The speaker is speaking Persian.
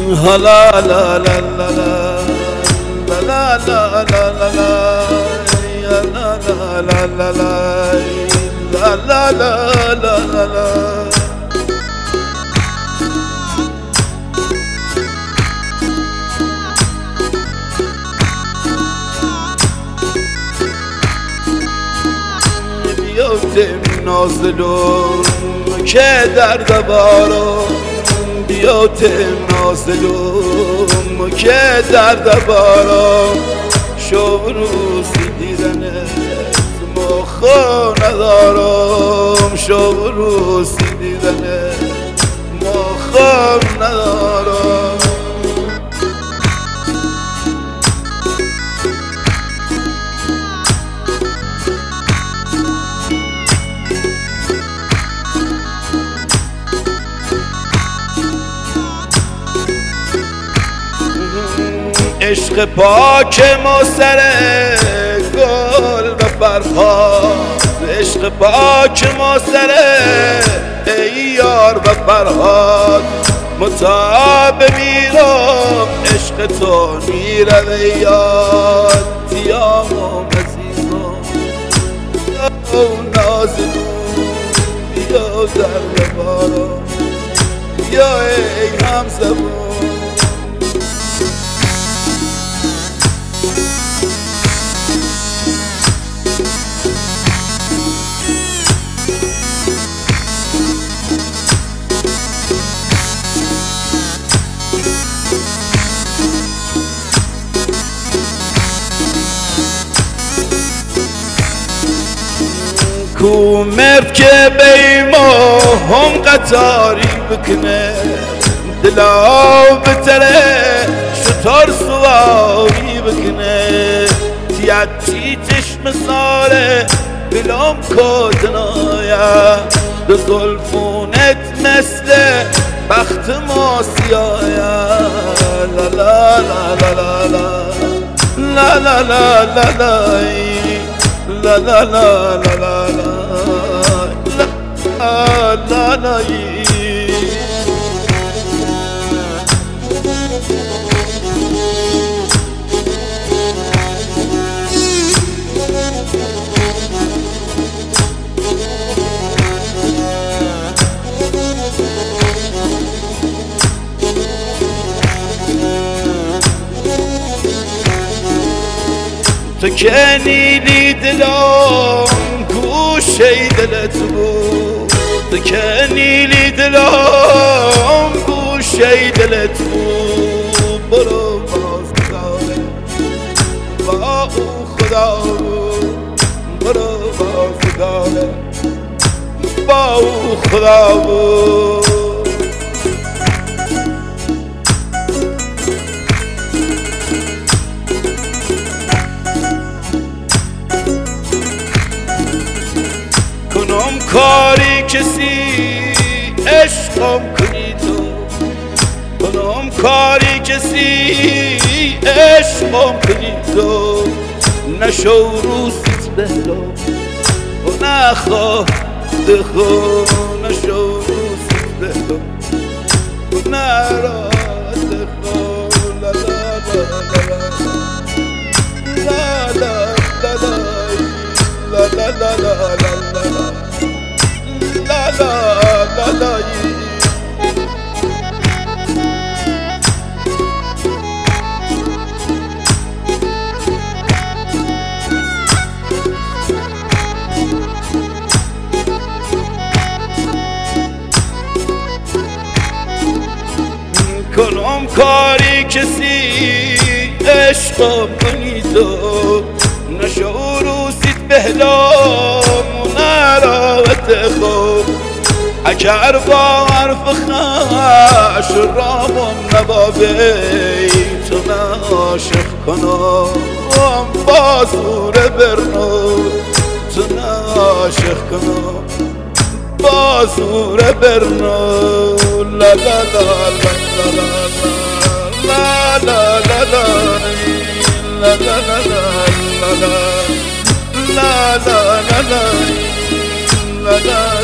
لا لا لا لا لا لا لا لا لا لا لا لا لا لا لا لا. بیاتم نازلون که درد بارم، بیاتم نازلون که درد بارم، شب روزی دیدنت مخو ندارم، شب روزی دیدنت مخو ندارم. عشق پاک ما سر گل و فرهاد، عشق پاک ما سر ای یار و فرهاد، متاب میرم عشق تو میرم ای یاد، دیامم عزیزم او نازنون یا در بارم یا ای همزبون. کو مرد که بیما هم قطاری بکنه، دلا بتره شطار سواری بکنه، تیتی چشم ساره بلام کدنایا، دو زلفونت مثل بخت ما سیایا. لا لا لا لا لا لا لا لا لا لا لا لا لا لا لا لا لا. تو که نیلی دلم گوشه دلت بود، تو که نیلی دلم گوشه دلت بود، برو باز داره با او خدا بود، برو باز داره با او خدا بود. کنم کاری کسی عشقم کنی تو، کنم کاری کسی عشقم کنی تو، نشو روزیت بهلو و نخواه دخو، نشو روزیت بهلو و نرا دخو. لا لا لا لا لا لا لا لا لا لا لا لا لا. کنم کاری کسی عشقم کنی تو، نشو روزیت بهلام و نراوت خوب، اگر با حرف خش رامم نبابی تو نعاشق کنم با زور برنو، تو نعاشق کنم با زور برنو. لا لا لا لا لا لا لا لا لا لا لا لا لا لا لا لا لا لا لا.